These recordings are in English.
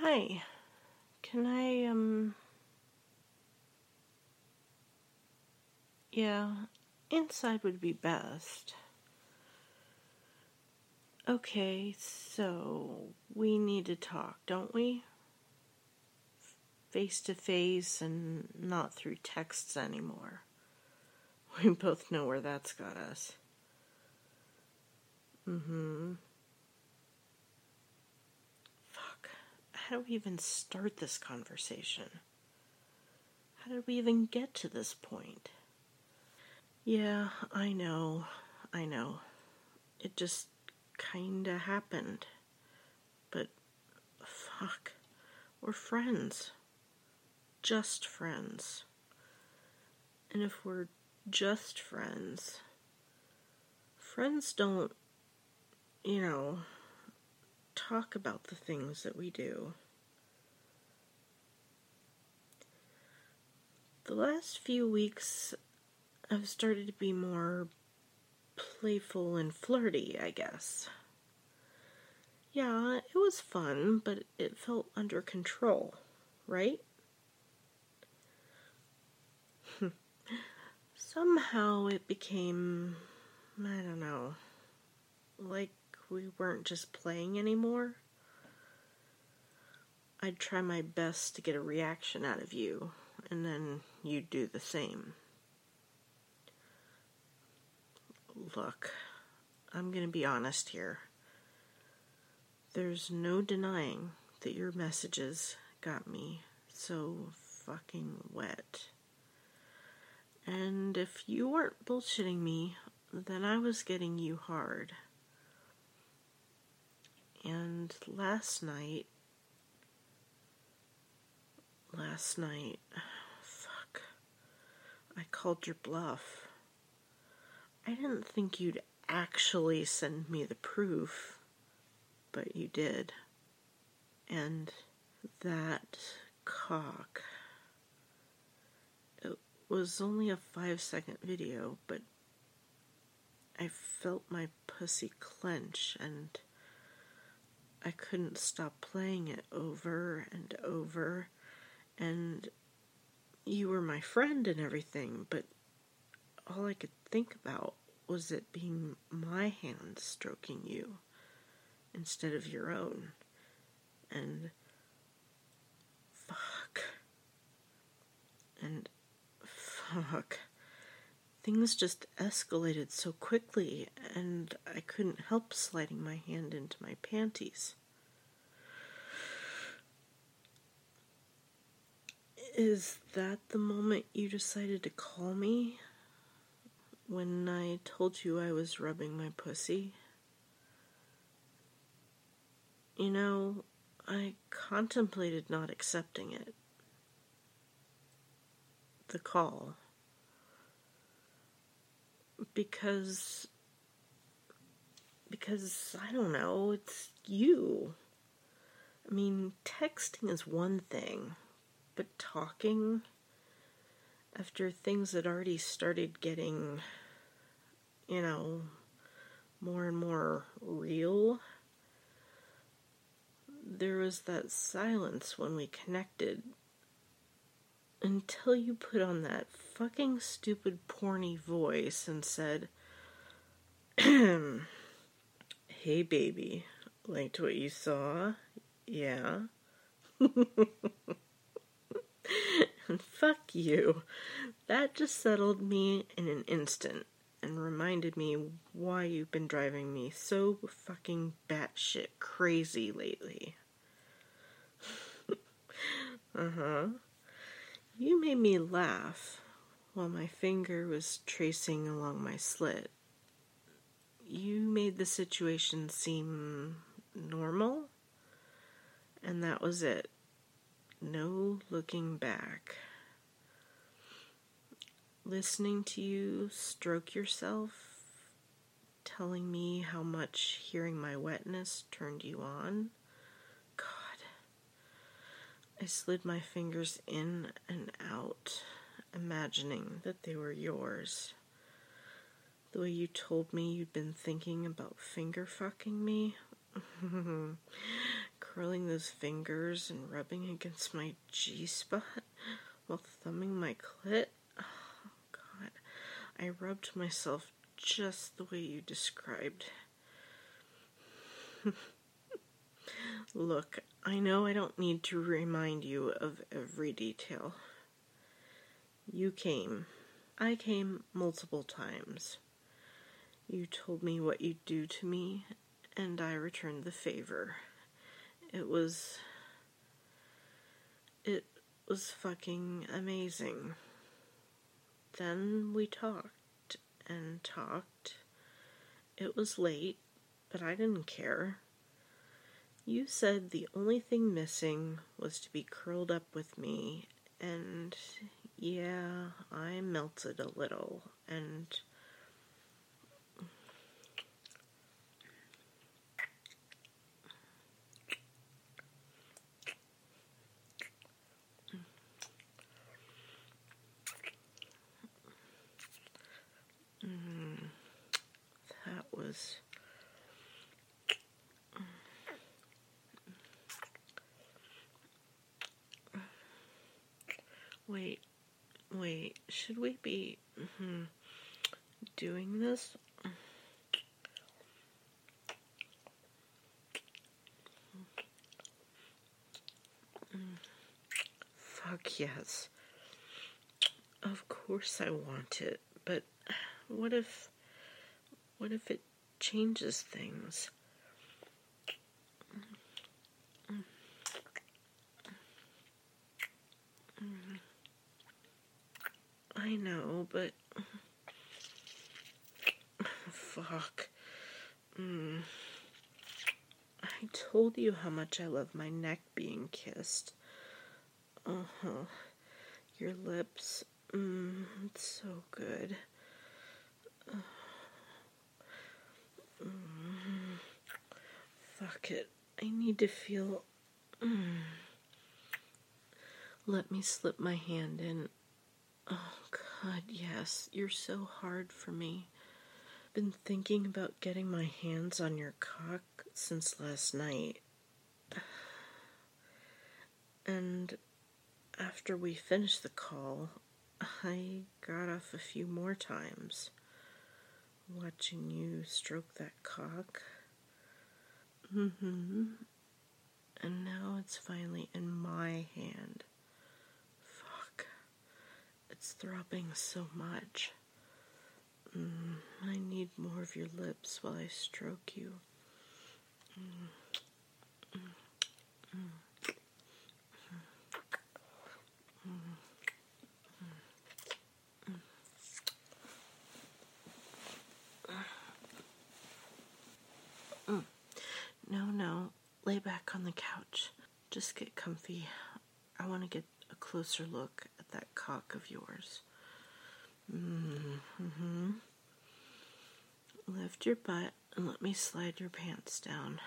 Hi, can yeah, inside would be best. Okay, so we need to talk, don't we? Face to face and not through texts anymore. We both know where that's got us. Fuck. How do we even start this conversation? How did we even get to this point? Yeah, I know. It just kinda happened. But fuck, we're friends. Just friends. And if we're just friends, friends don't, talk about the things that we do. The last few weeks, I've started to be more playful and flirty, I guess. Yeah, it was fun, but it felt under control, right? Somehow it became, I don't know, like we weren't just playing anymore. I'd try my best to get a reaction out of you, and then you'd do the same. Look, I'm gonna be honest here. There's no denying that your messages got me so fucking wet. And if you weren't bullshitting me, then I was getting you hard. And last night, fuck, I called your bluff. I didn't think you'd actually send me the proof, but you did. And that cock. It was only a 5-second video, but I felt my pussy clench and I couldn't stop playing it over and over. And you were my friend and everything, but all I could think about was it being my hand stroking you instead of your own. And fuck. Things just escalated so quickly, and I couldn't help sliding my hand into my panties. Is that the moment you decided to call me? When I told you I was rubbing my pussy? You know, I contemplated not accepting it. The call. Because I don't know, it's you. I mean, texting is one thing, but talking after things had already started getting, more and more real, there was that silence when we connected until you put on that fucking stupid porny voice and said, "Hey baby, liked what you saw? Yeah." And fuck you. That just settled me in an instant and reminded me why you've been driving me so fucking batshit crazy lately. You made me laugh while my finger was tracing along my slit. You made the situation seem normal, and that was it. No looking back. Listening to you stroke yourself, telling me how much hearing my wetness turned you on. God. I slid my fingers in and out, imagining that they were yours. The way you told me you'd been thinking about finger fucking me, Curling those fingers and rubbing against my G-spot while thumbing my clit. Oh, God. I rubbed myself just the way you described. Look, I know I don't need to remind you of every detail. You came. I came multiple times. You told me what you'd do to me, and I returned the favor. It was fucking amazing. Then we talked and talked. It was late, but I didn't care. You said the only thing missing was to be curled up with me, and yeah, I melted a little, and that was... Wait, should we be doing this? Fuck yes. Of course I want it, but what if it changes things? I know, but fuck. I told you how much I love my neck being kissed. Your lips, it's so good. Fuck it. I need to feel... Let me slip my hand in. Oh, God, yes. You're so hard for me. Been thinking about getting my hands on your cock since last night. And after we finished the call, I got off a few more times, watching you stroke that cock. And now it's finally in my hand. Fuck. It's throbbing so much. I need more of your lips while I stroke you. No. Lay back on the couch. Just get comfy. I want to get a closer look at that cock of yours. Lift your butt and let me slide your pants down.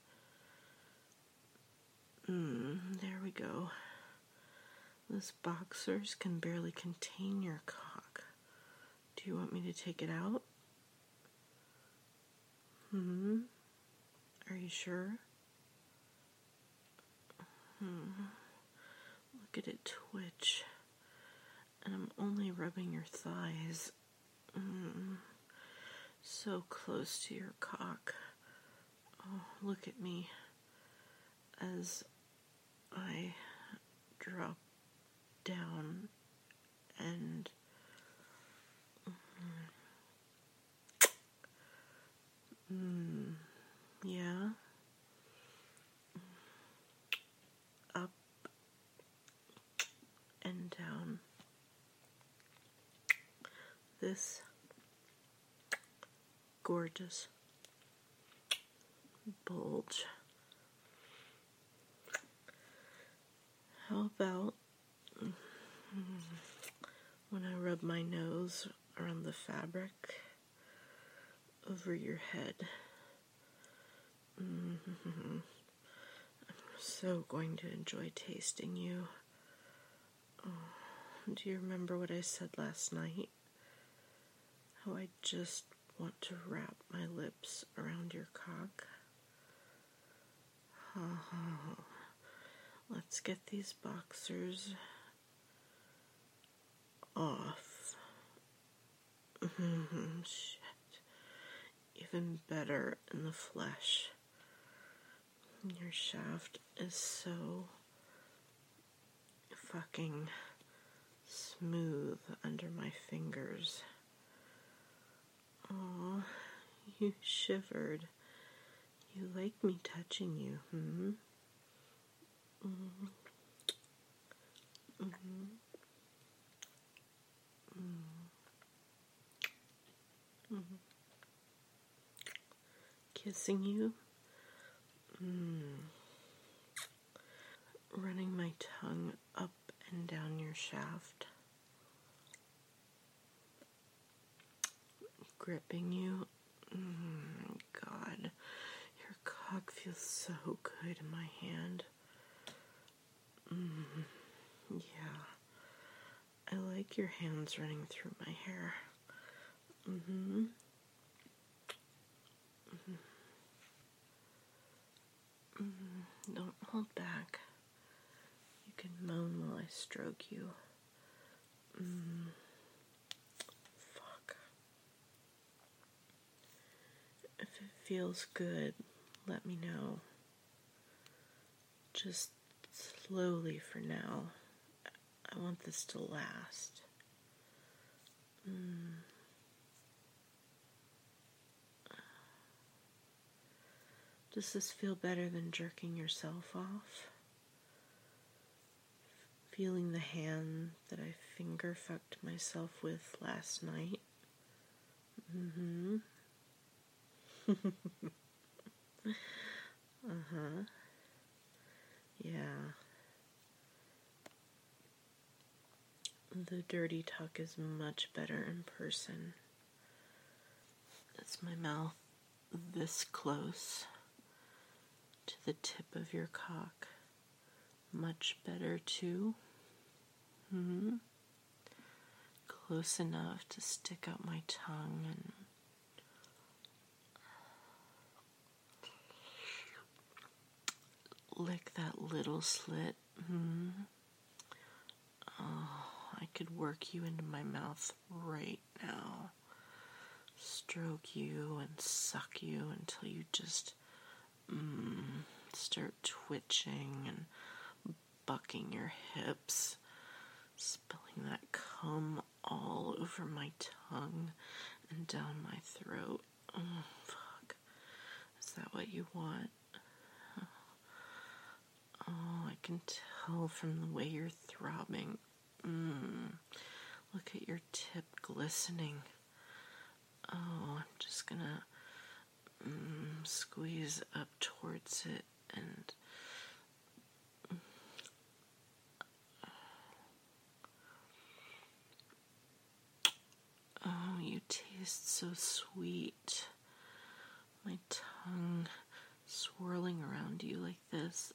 There we go. Those boxers can barely contain your cock. Do you want me to take it out? Are you sure? Look at it twitch. And I'm only rubbing your thighs. So close to your cock. Oh, look at me as I drop down and yeah, up and down. This gorgeous bulge. How about when I rub my nose around the fabric over your head? I'm so going to enjoy tasting you. Oh, do you remember what I said last night? How I just want to wrap my lips around your cock? Let's get these boxers off. Shit. Even better in the flesh. Your shaft is so fucking smooth under my fingers. Aw, you shivered. You like me touching you, hmm? Mm-hmm. Mm-hmm. Mm-hmm. Kissing you? Running my tongue up and down your shaft. Gripping you. God, your cock feels so good in my hand. Yeah, I like your hands running through my hair. Don't hold back. You can moan while I stroke you. Fuck. If it feels good, let me know. Just slowly for now. I want this to last. Does this feel better than jerking yourself off? Feeling the hand that I finger fucked myself with last night? Yeah. The dirty talk is much better in person. Is my mouth this close to the tip of your cock much better too? Close enough to stick out my tongue and lick that little slit? Oh, I could work you into my mouth right now. Stroke you and suck you until you just start twitching and bucking your hips, spilling that cum all over my tongue and down my throat. Oh, fuck. Is that what you want? Oh, I can tell from the way you're throbbing. Look at your tip glistening. Oh, I'm just gonna squeeze up towards it and oh, you taste so sweet. My tongue swirling around you like this.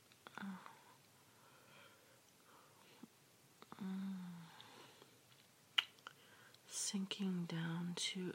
Sinking down to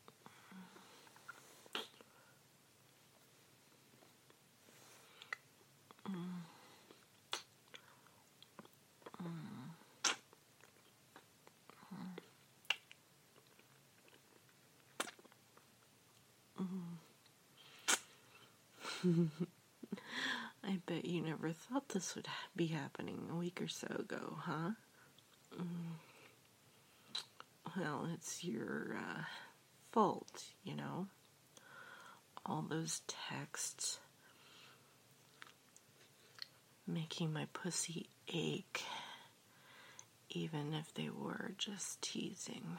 I bet you never thought this would be happening a week or so ago, huh? Well, it's your fault, you know. All those texts making my pussy ache, even if they were just teasing.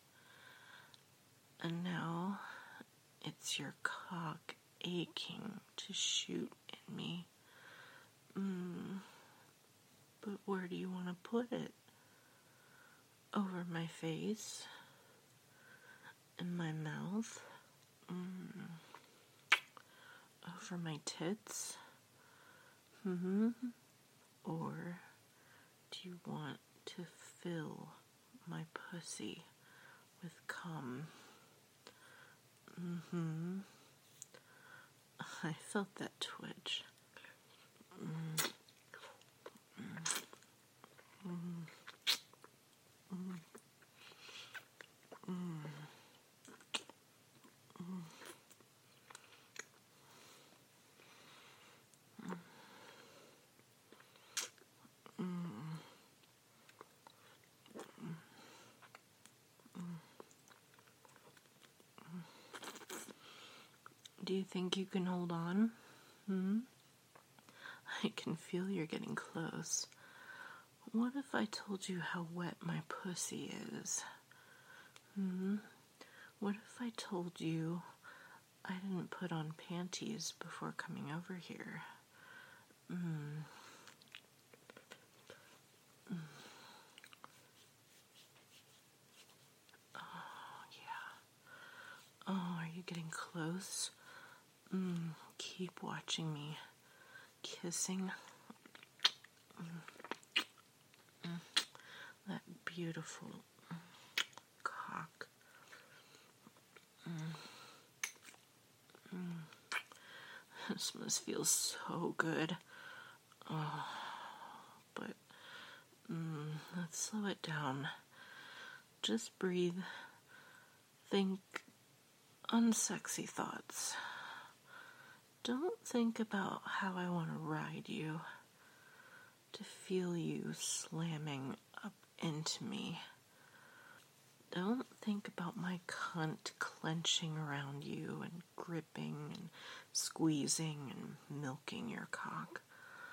And now it's your cock aching to shoot in me. But where do you want to put it? Over my face? In my mouth? Over my tits? Or do you want to fill my pussy with cum? I felt that twitch. Do you think you can hold on? I can feel you're getting close. What if I told you how wet my pussy is? What if I told you I didn't put on panties before coming over here? Oh, yeah. Oh, are you getting close? Keep watching me. Kissing. That beautiful cock. This must feel so good. Oh, but let's slow it down. Just breathe. Think unsexy thoughts. Don't think about how I want to ride you, to feel you slamming up into me. Don't think about my cunt clenching around you and gripping and squeezing and milking your cock.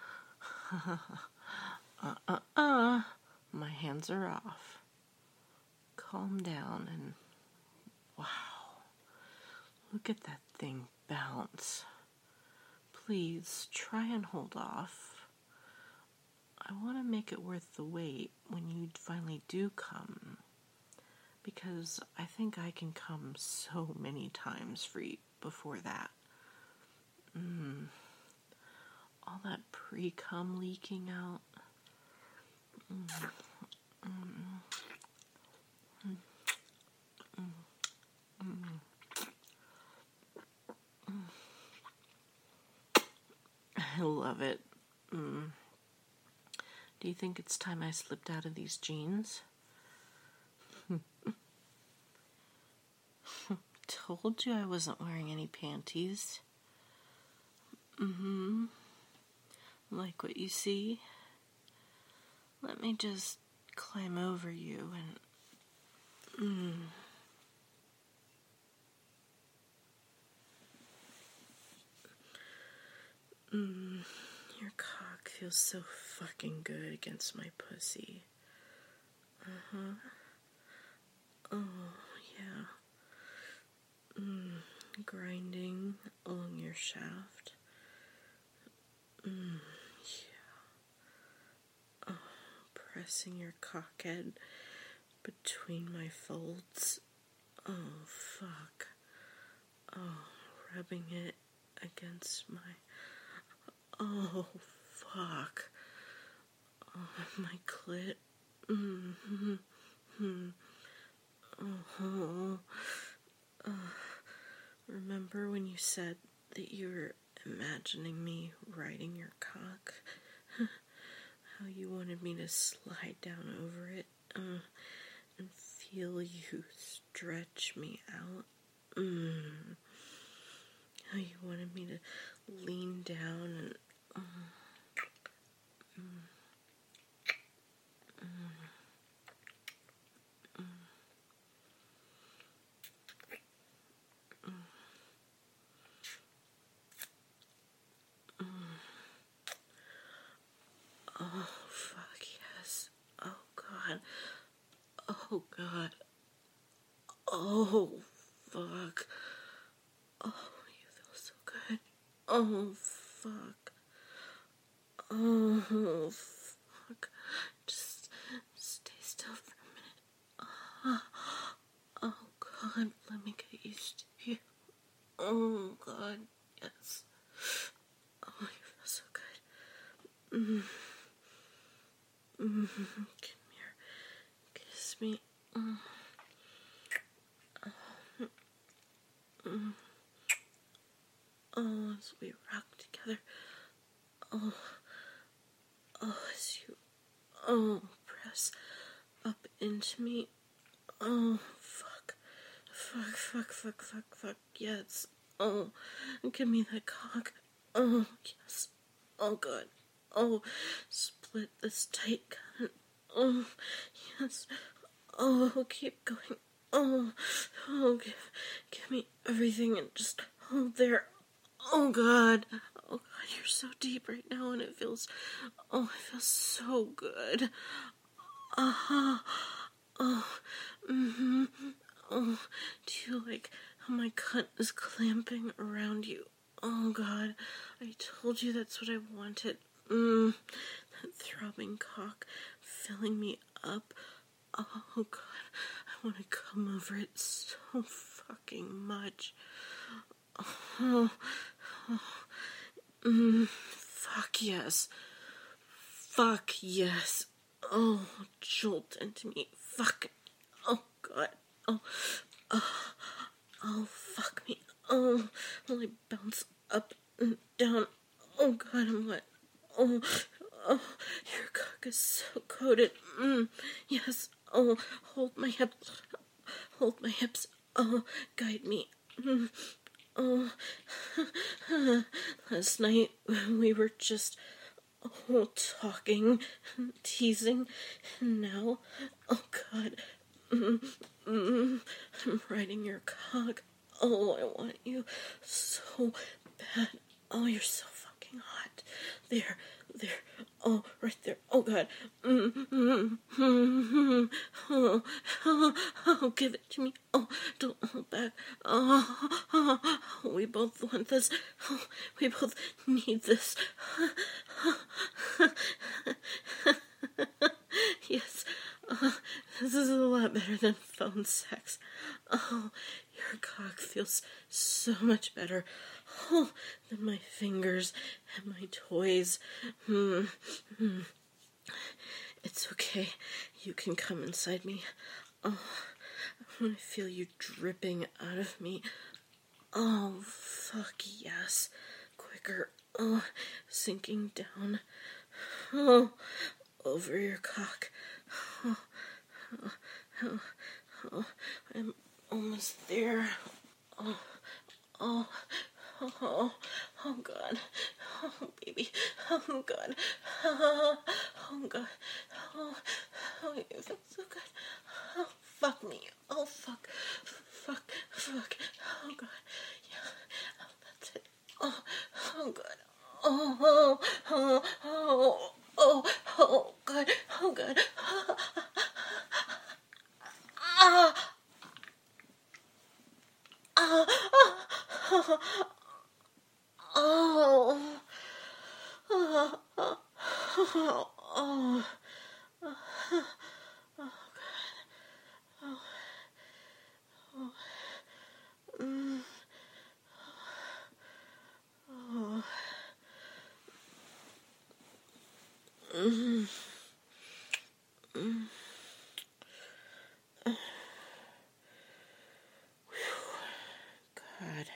My hands are off. Calm down and wow. Look at that thing bounce. Please try and hold off. I want to make it worth the wait when you finally do come, because I think I can come so many times for you before that. All that pre-cum leaking out. I love it. Do you think it's time I slipped out of these jeans? Told you I wasn't wearing any panties. Like what you see? Let me just climb over you and... Your cock feels so fucking good against my pussy. Oh, yeah. Grinding along your shaft. Yeah. Oh, pressing your cockhead between my folds. Oh, fuck. Oh, rubbing it against my... Oh, fuck. Oh, my clit. Remember when you said that you were imagining me riding your cock? How you wanted me to slide down over it and feel you stretch me out? How you wanted me to lean down and... Oh, fuck, yes. Oh, God. Oh, God. Oh, fuck. Oh, you feel so good. Oh, fuck. Oh, fuck. Just stay still for a minute. Oh, God, let me get used to you. Oh, God, yes. Oh, you feel so good. Come here. Kiss me. Oh, as we rock together. Oh, as you, press up into me. Oh, fuck. Fuck, yes. Oh, give me that cock. Oh, yes. Oh, God. Oh, split this tight cunt. Oh, yes. Oh, keep going. Oh, give me everything and just Oh, there. Oh, God. Oh, God, you're so deep right now, and it feels so good. Uh-huh. Oh, mm-hmm. Oh, do you like how my cunt is clamping around you? Oh, God, I told you that's what I wanted. That throbbing cock filling me up. Oh, God, I want to come over it so fucking much. Oh, fuck yes. Fuck yes. Oh, jolt into me. Fuck. Oh, God. Oh, fuck me. Oh, will I bounce up and down? Oh, God, I'm wet. Oh, your cock is so coated. Yes. Oh, hold my hips. Hold my hips. Oh, guide me. Oh, last night we were just talking, teasing, and now, oh God, I'm riding your cock. Oh, I want you so bad. Oh, you're so fucking hot. There. Oh, right there. Oh, God. Oh, give it to me. Oh, don't hold back. Oh, we both want this. Oh, we both need this. Yes, this is a lot better than phone sex. Oh, your cock feels so much better. Oh, than my fingers and my toys. It's okay. You can come inside me. Oh, I want to feel you dripping out of me. Oh, fuck yes. Quicker. Oh, sinking down. Oh, over your cock. Oh, I'm almost there. Oh, God. Oh, baby. Oh, God. Oh, God. Oh, you feel so good. Oh, fuck me. Oh, fuck. Oh, God. Yeah. Oh, that's it. Oh, God. Oh, God. Oh, God. God.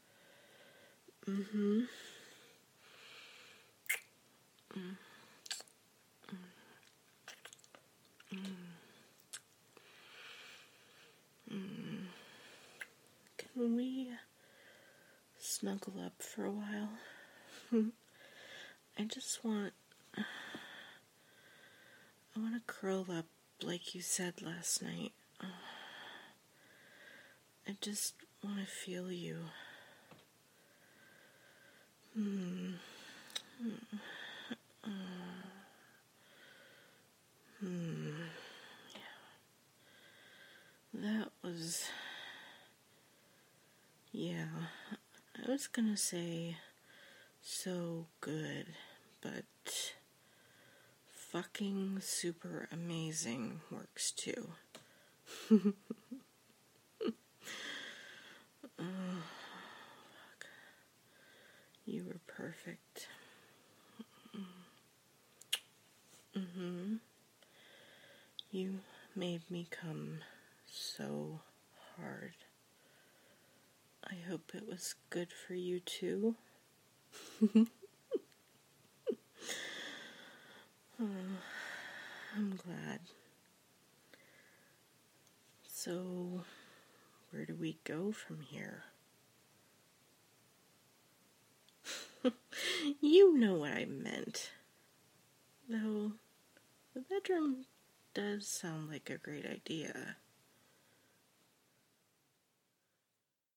Can we snuggle up for a while? I want to curl up like you said last night. I just want to feel you. That was... Yeah, I was gonna say so good, but fucking super amazing works too. Oh, fuck. You were perfect. You made me come so hard. I hope it was good for you too. Oh, I'm glad. So, where do we go from here? You know what I meant. Though, the bedroom does sound like a great idea.